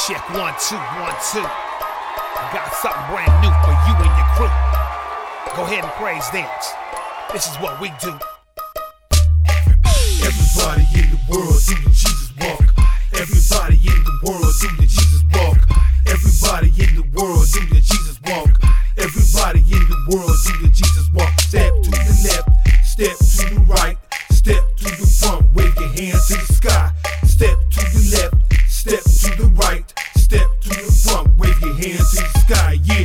Check 1 2 1 2. I got something brand new for you and your crew. Go ahead and praise dance. This is what we do. Everybody in the world do the Jesus walk. Everybody in the world do the Jesus walk. Everybody in the world do the Jesus walk. Everybody in the world do the Jesus walk. Step to the left, step to the right, step to the front, wave your hand to the sky. Step to the left, step to the right, step to the front, wave your hand to the sky. Yeah.